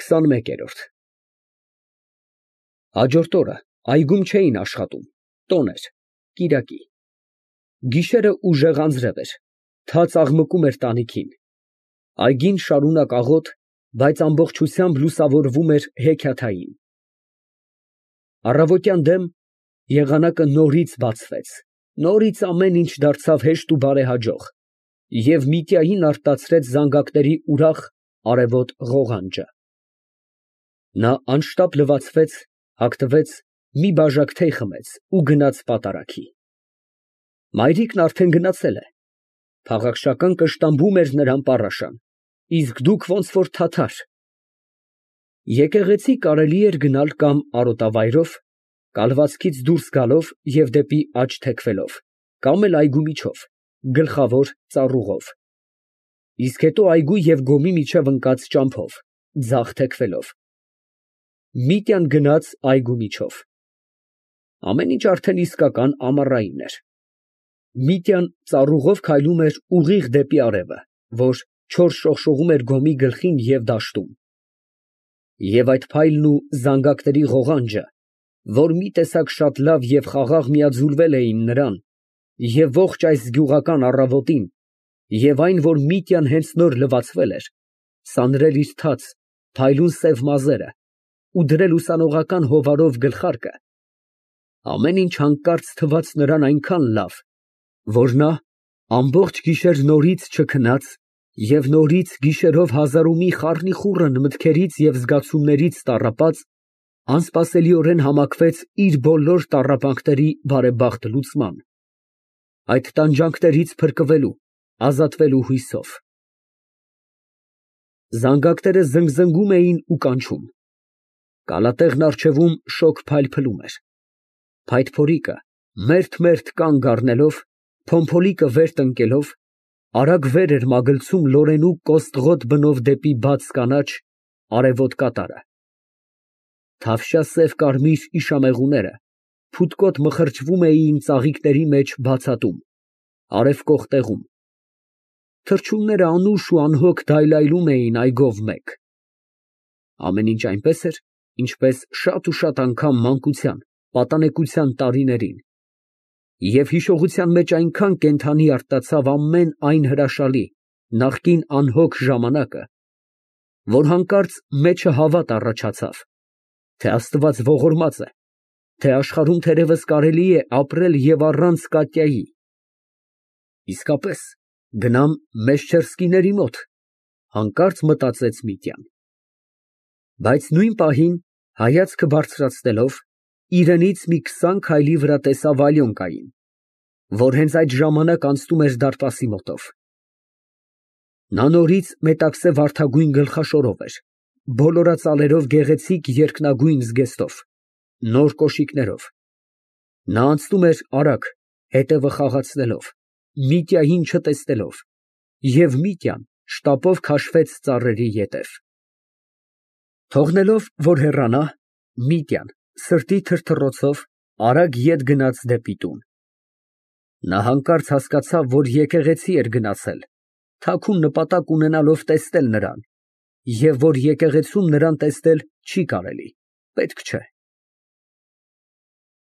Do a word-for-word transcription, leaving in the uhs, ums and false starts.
քսանմեկերորդ Հաջորդ օրը այգում չէին աշխատում, տոն էր, կիրակի։ Գիշերը ուժեղ անձրև էր, թաց աղմկում էր տանիքին։ Այգին շարունակ աղոտ, բայց ամբողջությամբ լուսավորվում էր հեքիաթային։ Առավոտյան դեմ եղանակը նորից բացվեց, նորից ամեն ինչ դարձավ հեշտ ու բարեհաջող, և Միտյային արտացրեց զանգակների ուրախ արևոտ ղողանջը։ Նա անշտապ լվացվեց, հագնվեց, մի բաժակ թեյ խմեց ու գնաց պատարագի։ Մայրիկն արդեն գնացել է, փաղաքշական կշտամբում էր նրան պառաշան, իսկ դուք ոնց որ թաթար։ Եկեղեցի կարելի էր գնալ կամ արոտավայրով, կալվածքից դուրս գալով և դեպի աջ թեքվելով, կամ էլ այգու միջով, գլխավոր ծառուղով, իսկ հետո այգու և գոմի միջև ընկած ճամփով, ձախ թեքվելով։ Միտյան գնաց այգու միջով։ Ամեն ինչ արդեն իսկական ամառային էր։ Միտյան ծառուղով քայլում էր ուղիղ դեպի արևը, որ չոր շողշողում էր գոմի գլխին և դաշտում։ Եվ այդ փայլն ու զանգակների ղողանջը, որ մի տեսակ շատ լավ և խաղաղ միաձուլվել էին նրան, և ողջ այս գյուղական առավոտին, և այն, որ Միտյան հենց նոր լվացվել էր, սանրել իր թաց, փայլուն սև մազերը ու դրել ուսանողական հովարով գլխարկը, ամեն ինչ հանկարծ թվաց նրան այնքան լավ, որ նա ամբողջ գիշեր նորից չքնաց և նորից գիշերով հազար ու մի խառնիխուռն մտքերից և զգացումներից տառապած, անսպասելիորեն համակվեց իր բոլոր տառապանքների բարեբախտ լուծման, այդ տանջանքներից փրկվելու, ազատվելու հույսով։ Զանգակները զնգզնգում էին ու կանչում։ Կալատեղն առջևում շոգ փայլփլում էր։ Փայտփորիկը մերթ֊մերթ կանգ առնելով, փոմփոլիկը վեր տնկելով, արագ վեր էր մագլցում լորենու կոստղոտ բնով դեպի բաց կանաչ, արևոտ կատարը։ Թավշյա սև կարմիր իշամեղուները փութկոտ մխրճվում էին ծաղիկների մեջ բացատում, արևկող տեղում։ Թռչունները անուշ ու անհոգ դայլայլում էին այգով մեկ։ Ամեն ինչ այնպես էր, ինչպես շատ ու շատ անգամ մանկության, պատանեկության տարիներին, և հիշողության մեջ այնքան կենդանի արտացավ ամեն այն հրաշալի, նախկին անհոգ ժամանակը, որ հանկարծ մեջը հավատ առաջացավ, թե Աստված ողորմած է, թե աշխարհում թերևս կարելի է ապրել և առանց Կատյայի։ Իսկապես, գնամ Մեշչերսկիների մոտ, հանկարծ մտածեց Միտյան։ Բայց նույն պահին, հայացքը բարձրացնելով, իրենից մի քսան քայլի վրա տեսավ Ալյոնկային, որ հենց այդ ժամանակ անցնում էր դարպասի մոտով։ Նա նորից մետաքսե վարդագույն գլխաշորով էր, բոլորածալերով գեղեցիկ երկնագույն զգեստով, նոր կոշիկներով։ Նա անցնում էր արագ, հետևը խաղացնելով, Միտյային չտեսնելով, և Միտյան շտապով քաշվեց ծառերի ետև։ Թողնելով, որ հեռանա, Միտյան սրտի թրթռոցով արագ ետ գնաց դեպի տուն։ Նա հանկարծ հասկացավ, որ եկեղեցի էր գնացել, թաքուն նպատակ ունենալով տեսնել նրան, և որ եկեղեցում նրան տեսնել չի կարելի, պետք չէ։